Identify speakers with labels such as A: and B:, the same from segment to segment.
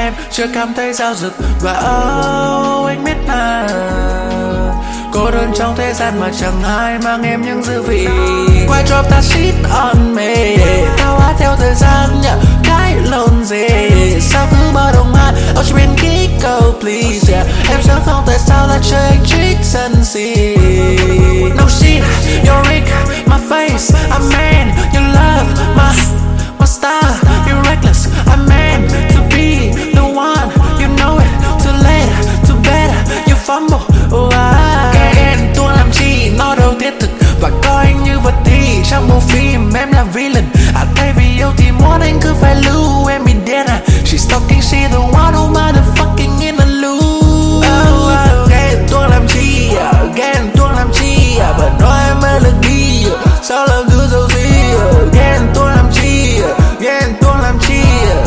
A: em chưa cảm thấy giao rực. Và anh biết là cô đơn trong thế gian mà chẳng ai mang em những dư vị. Why drop that shit on me? Tao hát theo thời gian nhờ cái lộn gì. Sao cứ bao đồng hai chỉ bên Kiko please yeah. Em sẽ không tại sao lại chơi anh trick sân si. No shit, you're Rick, my face, I'm man. You love my style, you're reckless, I'm man to be the one. You know it, too late, too bad, you fumble. Ghen tuông làm chi, nó đâu thiết thực và coi anh như vật thi trong bộ phim em là villain. Thay vì yêu thì muốn anh cứ phải lưu em bị dead à. She's talking, she the one who motherfucking in the loop. Ghen tuông làm chi, ghen tuông làm chi, bởi nói em mới lực đi. Sao làm cứ dấu gì? Ghen tuông làm chi, ghen tuông làm chi.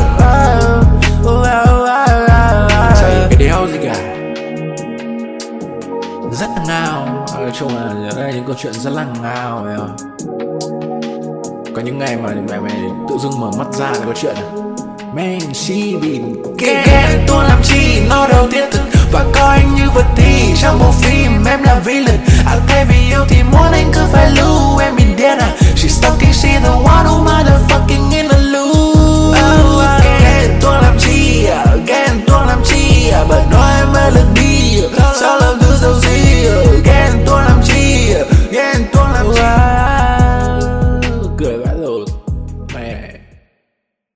A: Chẳng cái đéo gì cả, rất là ngao. Nói chung là đây là những câu chuyện rất là ngao phải không? Có những ngày mà mày tự dưng mở mắt ra là câu chuyện này. Man, she been ghen tuông làm chi, nó đâu thiết thực và coi anh như vật thi trong bộ phim em là villain. Thay vì